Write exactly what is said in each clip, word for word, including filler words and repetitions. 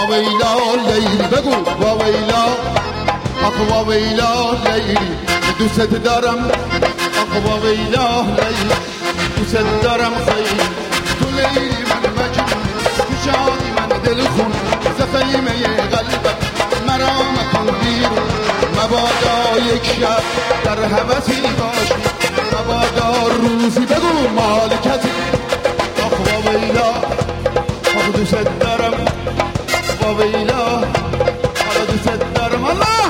واویلا لیلی بگو واویلا آخ واویلا لیلی دوست دارم آخ واویلا لیلی دوست دارم خیلی تو لیلی من مجنون تو جانی من دل خون زخیمه قلبم مرا مکن بیرون مبادا یک شب در هوسی باشی مبادا روزی بگو مالکتی آخ واویلا آخ دوست دارم واویلا آخ دوست دارم الله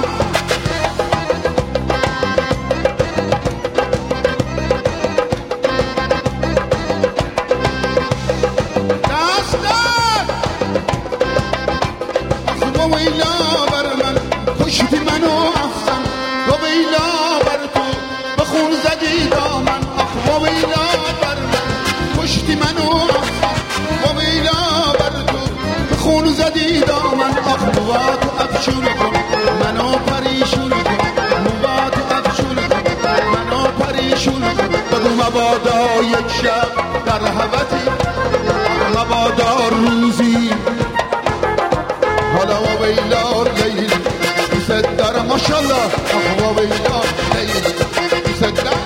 واویلا بر من کشتی منو افسن واویلا بر تو به خون زدی دامن آخ واویلا بر من کشتی منو افسن واویلا بر تو به خون زدی دامن آخ مواتو افشون کن منو پریشون کن مواتو افشون کن منو پریشون کن بگو مبادا یک شب در هوتی مبادا روزی حالا واویلا لیلی دوست دارم ماشالله آخ واویلا لیلی دوست دارم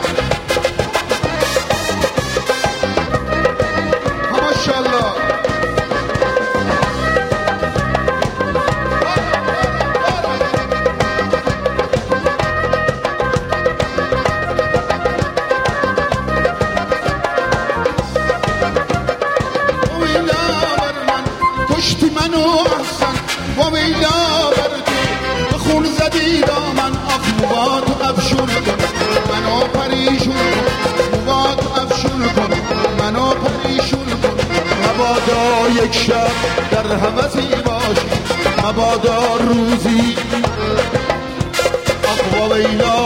ماشالله واویلا بر من کشتی منو احسن واویلا بر تو به خون زدی دامن آخ مواتو افشون کن منو پریشون کن مواتو افشون کن منو پریشون کن مبادا یک شب در هوسی باشی مبادا روزی آخ واویلا